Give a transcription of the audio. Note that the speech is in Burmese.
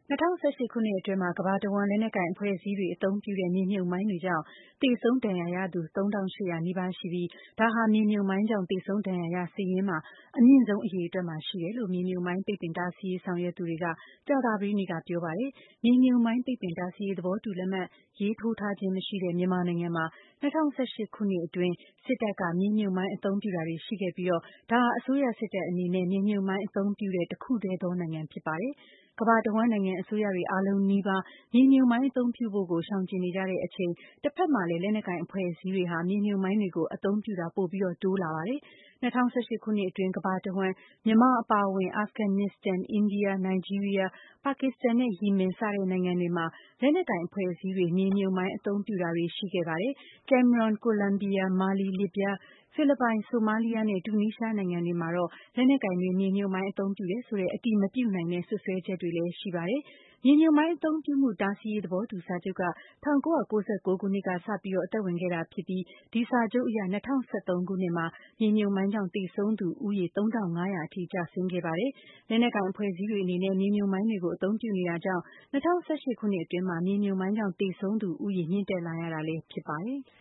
2018 ခုနှစ်အတွင်းကမ္ဘာတဝန်းလက်နက်ကိုင်အဖွဲ့အစည်းတွေအသုံးပြုတဲ့မြေမြှုပ်မိုင်းတွေကြောင့်သေဆုံးဒဏ်ရာရသူ 3800 နီးပါးရှိပြီးဒါဟာမြေမြှုပ်မိုင်းကြောင့်သေဆုံးဒဏ်ရာရစာရင်းမှာအမြင့်ဆုံးအရေအတွက်မှာရှိတယ်လို့မြေမြှုပ်မိုင်းပိတ်ပင်တားဆီးရေးဆောင်ရွက်သူတွေကကြာသပတေးနေ့ကပြောပါတယ်။မြေမြှုပ်မိုင်းပိတ်ပင်တားဆီးရေးသဘောတူလက်မှတ်ရေးထိုးထားခြင်းမရှိတဲ့မြန်မာနိုင်ငံမှာ2018 ခုနှစ်အတွင်းစစ်တပ်ကမြေမြှုပ်မိုင်းအသုံးပြုတာတွေရှိခဲ့ပြီးဒါဟာအစိုးရစစ်တပ်အနေနဲ့မြေမြှုပ်မိုင်းအသုံးပြုတဲ့တခုတည်းသောနိုင်ငံဖြစ်ပါတယ်။ကမ္ဘာတဝန်းနိုင်ငံအစိုးရတွေအားလုံးနီးပါးမြေမြှုပ်မိုင်းအသုံးပြုဖို့ကိုရှောင်ကျဉ်နေကြတဲ့အချိန်တဖက်မှာလည်းလက်နက်ကိုင်အဖွဲ့အစည်းတွေဟာမြေမြှုပ်မိုင်းတွေကိုအသုံးပြုတာပိုပြီးတိုးလာပါတယ်။2018 ခုနှစ်အတွင်းကမ္ဘာတဝန်းမြန်မာအပါအဝင်အာဖဂန်နစ္စတန်၊အိန္ဒိယ၊နိုင်ဂျီးရီးယား၊ပါကစ္စတန်နဲ့ယီမင်စတဲ့နိုင်ငံတွေမှာလက်နက်ကိုင်အဖွဲ့အစည်းတွေမြေမြှုပ်မိုင်းအသုံးပြုတာတွေရှိခဲ့ပါတယ်။ကင်မရွန်၊ကိုလံဘီယာ၊မာလီ၊လစ်ဗျား၊ဖိလစ်ပိုင်၊ဆိုမာလီးယားနဲ့တူနီးရှားနိုင်ငံတွေမှာတော့လက်နက်ကိုင်တွေမြေမြှုပ်မိုင်းအသုံးပြုတယ်ဆိုတဲ့အတည်မပြုနိုင်တဲ့စွပ်စွဲချက်တွေလည်းရှိပါတယ်။မြေမြှုပ်မိုင်းအသုံးပြုမှုတားဆီးရေးသဘောတူစာချုပ်က1999 ခုနှစ်ကစပြီးအသက်ဝင်ခဲ့တာဖြစ်ပြီးဒီစာချုပ်အရ2013 ခုနှစ်မှာမြေမြှုပ်မိုင်းကြောင့်သေဆုံးသူဦးရေ3500အထိကျဆင်းခဲ့ပါတယ်။လက်နက်ကိုင်အဖွဲ့အစည်းတွေအနေနဲ့မြေမြှုပ်မိုင်းတွေကိုအသုံးပြုနေတာကြောင့်2018 ခုနှစ်အတွင်းမှာမြေမြှုပ်မိုင်းကြောင့်သေဆုံးသူဦးရေမြင့်တက်လာရတာလည်းဖြစ်ပါတယ်။